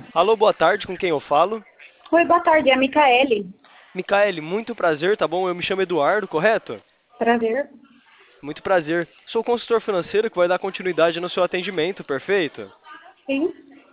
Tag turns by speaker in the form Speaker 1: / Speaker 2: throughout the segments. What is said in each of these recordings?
Speaker 1: Alô, boa tarde, com quem eu falo?
Speaker 2: Oi, boa tarde, é a Micaele.
Speaker 1: Micaele, muito prazer, tá bom? Eu me chamo Eduardo, correto?
Speaker 2: Prazer.
Speaker 1: Muito prazer. Sou consultor financeiro que vai dar continuidade no seu atendimento, perfeito?
Speaker 2: Sim?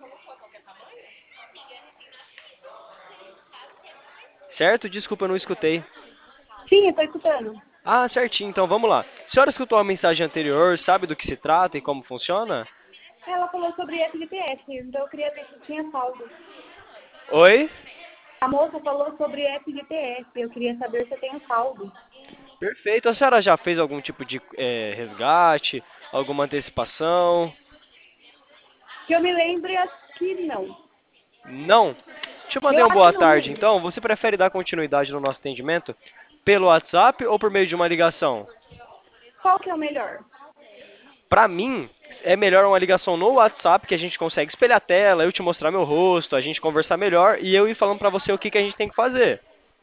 Speaker 1: Certo? Desculpa, eu não escutei.
Speaker 2: Sim, eu tô escutando.
Speaker 1: Ah, certinho, então vamos lá. A senhora escutou a mensagem anterior, sabe do que se trata e como funciona?
Speaker 2: Ela falou sobre FGTS, então eu queria ver se tinha saldo.
Speaker 1: Oi?
Speaker 2: A moça falou sobre FGTS, eu queria saber se eu tenho saldo.
Speaker 1: Perfeito. A senhora já fez algum tipo de resgate, alguma antecipação?
Speaker 2: Que eu me lembre, acho que não.
Speaker 1: Não? Te mandei
Speaker 2: Eu
Speaker 1: uma
Speaker 2: acho que
Speaker 1: boa
Speaker 2: não, não
Speaker 1: tarde,
Speaker 2: lembro.
Speaker 1: então. Você prefere dar continuidade no nosso atendimento pelo WhatsApp ou por meio de uma ligação?
Speaker 2: Qual que é o melhor?
Speaker 1: Pra mim, é melhor uma ligação no WhatsApp que a gente consegue espelhar a tela, eu te mostrar meu rosto, a gente conversar melhor e eu ir falando pra você o que que a gente tem que fazer.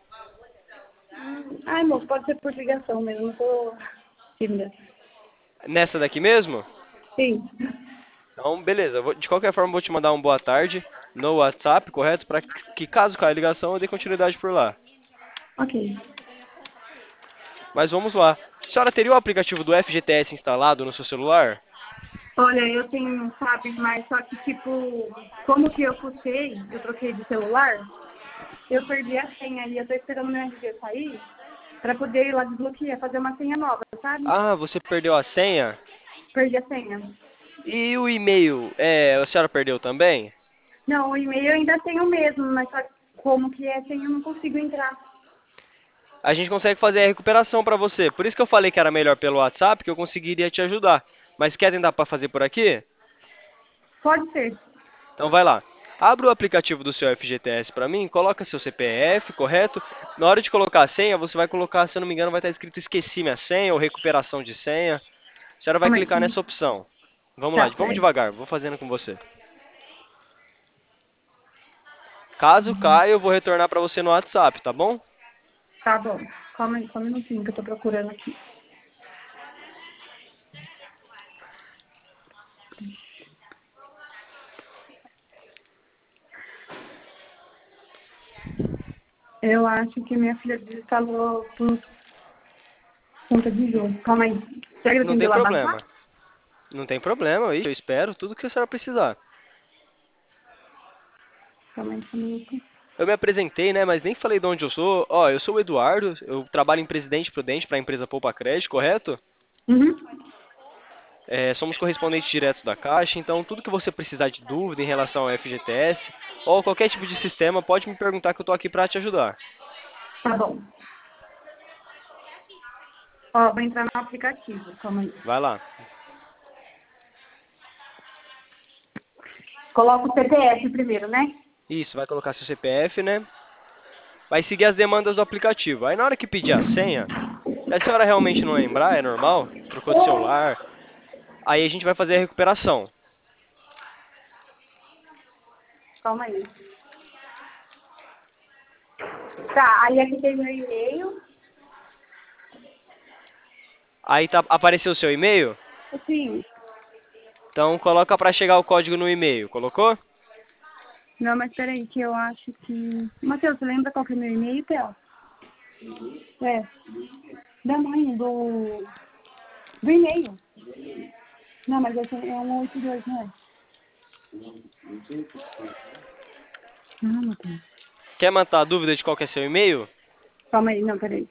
Speaker 2: Ai, moço, pode ser por ligação mesmo, eu tô tímida.
Speaker 1: Nessa daqui mesmo?
Speaker 2: Sim.
Speaker 1: Então, beleza. De qualquer forma, eu vou te mandar uma boa tarde no WhatsApp, correto? Pra que caso caia a ligação, eu dê continuidade por lá.
Speaker 2: Ok.
Speaker 1: Mas vamos lá. A senhora teria o aplicativo do FGTS instalado no seu celular?
Speaker 2: Olha, eu tenho, sabe, mas só que tipo, como que eu puxei, eu troquei de celular, eu perdi a senha ali, eu tô esperando meu RG sair para poder ir lá desbloquear, fazer uma senha nova, sabe?
Speaker 1: Ah, você perdeu a senha?
Speaker 2: Perdi a senha.
Speaker 1: E o e-mail, a senhora perdeu também?
Speaker 2: Não, o e-mail eu ainda tenho o mesmo, mas só que como que é senha eu não consigo entrar.
Speaker 1: A gente consegue fazer a recuperação para você. Por isso que eu falei que era melhor pelo WhatsApp, que eu conseguiria te ajudar. Mas quer tentar para fazer por aqui?
Speaker 2: Pode ser.
Speaker 1: Então vai lá. Abre o aplicativo do seu FGTS para mim, coloca seu CPF, correto? Na hora de colocar a senha, você vai colocar, se eu não me engano, vai estar escrito esqueci minha senha ou recuperação de senha. A senhora vai
Speaker 2: Calma
Speaker 1: clicar
Speaker 2: aí.
Speaker 1: nessa opção. Vamos lá,
Speaker 2: Tá,
Speaker 1: vamos
Speaker 2: peraí.
Speaker 1: devagar, vou fazendo com você. Caso caia, eu vou retornar para você no WhatsApp, tá bom?
Speaker 2: Tá bom. Calma aí, só um minutinho que eu tô procurando aqui. Eu acho que minha filha desinstalou por conta de jogo. Calma aí. Será que eu
Speaker 1: Não
Speaker 2: tenho que ir
Speaker 1: tem
Speaker 2: lá baixar?
Speaker 1: problema. Não tem problema, ixi, eu espero tudo que a senhora precisar.
Speaker 2: Calma aí, só um minuto.
Speaker 1: Eu me apresentei, né, mas nem falei de onde eu sou. Ó, eu sou o Eduardo, eu trabalho em Presidente Prudente para a empresa Poupa Crédito, correto?
Speaker 2: Uhum.
Speaker 1: Somos correspondentes diretos da Caixa, então tudo que você precisar de dúvida em relação ao FGTS ou qualquer tipo de sistema, pode me perguntar que eu estou aqui para te ajudar.
Speaker 2: Tá bom. Ó, vou entrar no aplicativo. Calma aí.
Speaker 1: Vai lá.
Speaker 2: Coloca o CPF primeiro, né?
Speaker 1: Isso, vai colocar seu CPF, né? Vai seguir as demandas do aplicativo. Aí na hora que pedir a senha, se a senhora realmente não lembrar, é normal, trocou de celular, aí a gente vai fazer a recuperação.
Speaker 2: Calma aí. Tá, aí aqui tem meu e-mail.
Speaker 1: Aí tá, apareceu o seu e-mail?
Speaker 2: Sim.
Speaker 1: Então coloca para chegar o código no e-mail. Colocou?
Speaker 2: Não, mas peraí, que eu acho que... Matheus, você lembra qual que é meu e-mail, Theo? É. Da mãe, do e-mail. Não, mas esse é um 82, não é? Não, Matheus.
Speaker 1: Quer matar a dúvida de qual que é seu e-mail?
Speaker 2: Calma aí, não, peraí.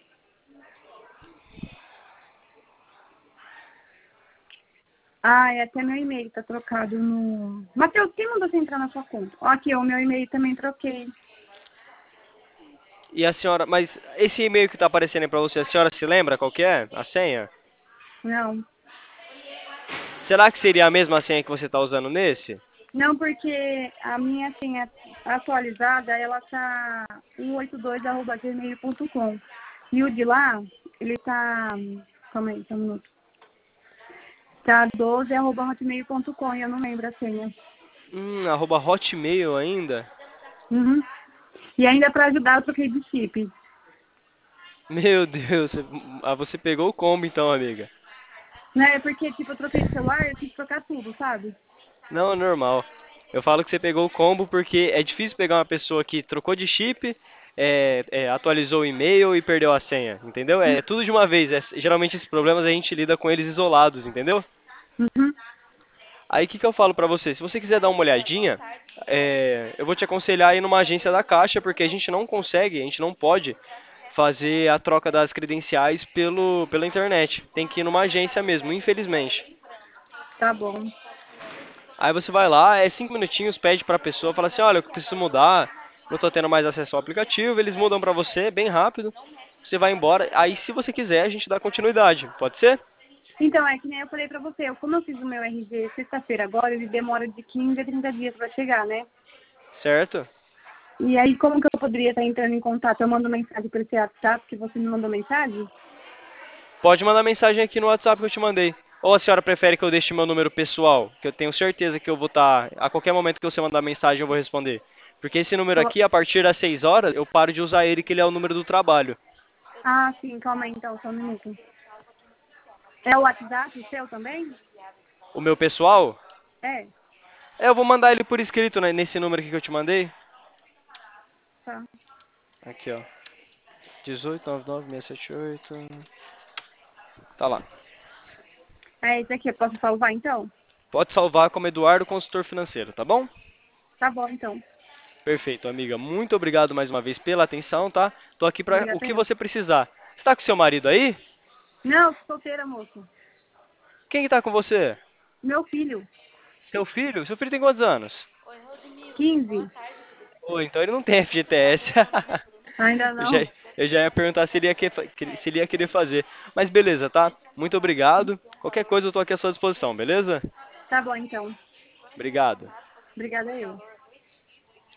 Speaker 2: Ah, é até meu e-mail, tá trocado no... Matheus, quem mandou você entrar na sua conta? Ó, aqui, o meu e-mail também troquei.
Speaker 1: E a senhora, mas esse e-mail que tá aparecendo aí pra você, a senhora se lembra qual que é? A senha?
Speaker 2: Não.
Speaker 1: Será que seria a mesma senha que você tá usando nesse?
Speaker 2: Não, porque a minha senha atualizada, ela tá 182@gmail.com. E o de lá, ele tá... Calma aí, só um minuto. Tá 12@hotmail.com e eu não lembro a senha.
Speaker 1: Arroba Hotmail ainda?
Speaker 2: Uhum. E ainda para ajudar, eu troquei de chip.
Speaker 1: Meu Deus, você pegou o combo então, amiga.
Speaker 2: Né? Porque, tipo, eu troquei de celular, eu quis trocar tudo, sabe?
Speaker 1: Não, é normal. Eu falo que você pegou o combo porque é difícil pegar uma pessoa que trocou de chip, atualizou o e-mail e perdeu a senha, entendeu? É tudo de uma vez. Geralmente esses problemas a gente lida com eles isolados, entendeu?
Speaker 2: Uhum.
Speaker 1: Aí o que, que eu falo pra você? Se você quiser dar uma olhadinha, eu vou te aconselhar a ir numa agência da Caixa, porque a gente não consegue, a gente não pode fazer a troca das credenciais pela internet. Tem que ir numa agência mesmo, infelizmente.
Speaker 2: Tá bom.
Speaker 1: Aí você vai lá, 5 minutinhos, pede pra pessoa, fala assim, olha, eu preciso mudar, não tô tendo mais acesso ao aplicativo, eles mudam pra você, bem rápido, você vai embora, aí se você quiser a gente dá continuidade, pode ser?
Speaker 2: Então, é que nem eu falei pra você, como eu fiz o meu RG sexta-feira agora, ele demora de 15 a 30 dias pra chegar, né?
Speaker 1: Certo?
Speaker 2: E aí, como que eu poderia estar entrando em contato? Eu mando mensagem pelo esse WhatsApp que você me mandou mensagem?
Speaker 1: Pode mandar mensagem aqui no WhatsApp que eu te mandei. Ou a senhora prefere que eu deixe meu número pessoal, que eu tenho certeza que eu vou estar, a qualquer momento que você mandar mensagem eu vou responder. Porque esse número
Speaker 2: Ó,
Speaker 1: aqui, a partir das 6 horas, eu paro de usar ele, que ele é o número do trabalho.
Speaker 2: ah, sim, calma aí então, só um minuto. É o WhatsApp o seu também?
Speaker 1: O meu pessoal,
Speaker 2: É,
Speaker 1: eu vou mandar ele por escrito, né, nesse número aqui que eu te mandei.
Speaker 2: tá.
Speaker 1: Aqui, ó. 1899678. Tá lá.
Speaker 2: É esse aqui, eu posso salvar então?
Speaker 1: Pode salvar como Eduardo Consultor Financeiro, tá bom?
Speaker 2: Tá bom, então.
Speaker 1: Perfeito, amiga. Muito obrigado mais uma vez pela atenção, tá? Tô aqui pra o
Speaker 2: Obrigada
Speaker 1: que
Speaker 2: eu.
Speaker 1: você precisar. Você tá com seu marido aí?
Speaker 2: Não, sou solteira, moço.
Speaker 1: Quem que tá com você?
Speaker 2: Meu filho,
Speaker 1: Seu filho? Seu filho tem quantos anos?
Speaker 2: 15.
Speaker 1: Pô, então ele não tem FGTS.
Speaker 2: Ainda
Speaker 1: Eu já,
Speaker 2: não?
Speaker 1: eu já ia perguntar se ele ia querer fazer. Mas beleza, tá? Muito obrigado. Qualquer coisa eu tô aqui à sua disposição, beleza?
Speaker 2: Tá bom, então.
Speaker 1: Obrigado.
Speaker 2: Obrigada eu.